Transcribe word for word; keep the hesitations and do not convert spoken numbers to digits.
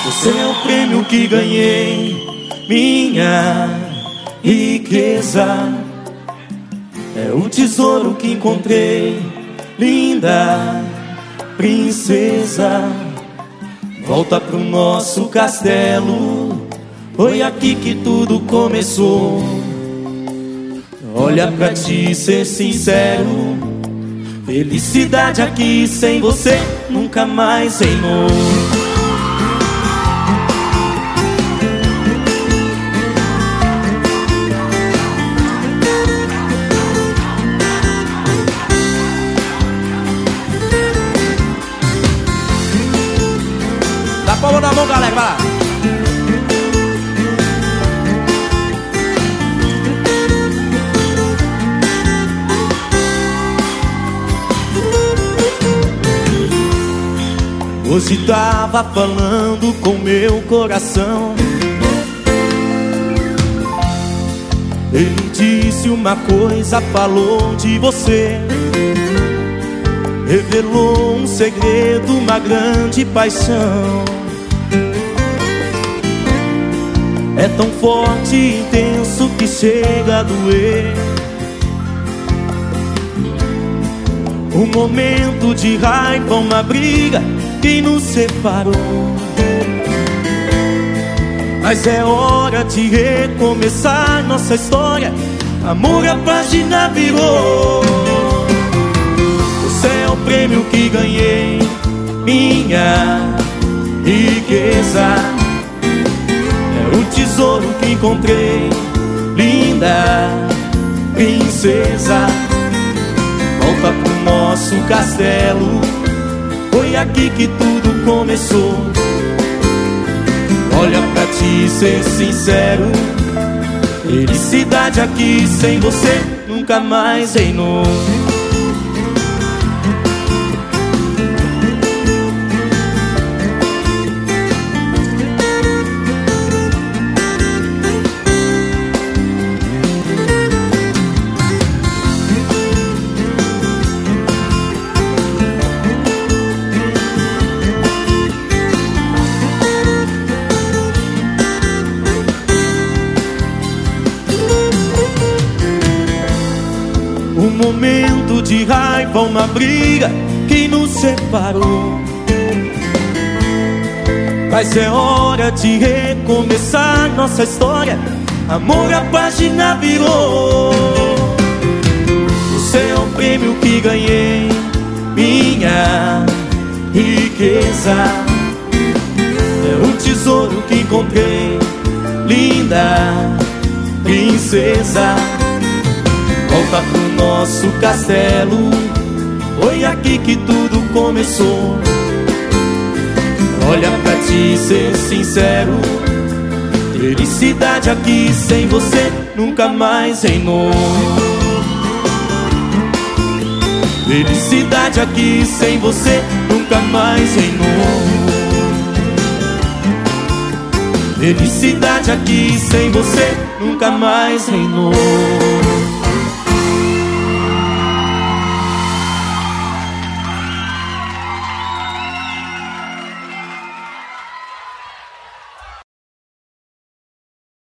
Você é o prêmio que ganhei, minha riqueza. É o tesouro que encontrei, linda princesa. Volta pro nosso castelo, foi aqui que tudo começou. Olha pra ti, ser sincero, felicidade aqui sem você nunca mais reinou. Dá palma na mão, galera, vai lá. Hoje tava falando com meu coração. Ele disse uma coisa, falou de você. Revelou um segredo, uma grande paixão. É tão forte e intenso que chega a doer. Um momento de raiva, uma briga que nos separou. Mas é hora de recomeçar nossa história. Amor, a página virou. Você é o prêmio que ganhei, minha riqueza. É o tesouro que encontrei, linda princesa. Volta pro nosso castelo, foi aqui que tudo começou. Olha pra ti, ser sincero, felicidade aqui sem você nunca mais reinou. Um momento de raiva, uma briga que nos separou. Mas é hora de recomeçar nossa história. Amor, a página virou. Você é o prêmio que ganhei, minha riqueza. É o tesouro que encontrei, linda princesa. Volta pro nosso castelo, foi aqui que tudo começou. Olha pra ti, ser sincero, felicidade aqui sem você nunca mais reinou. Felicidade aqui sem você nunca mais reinou. Felicidade aqui sem você nunca mais reinou.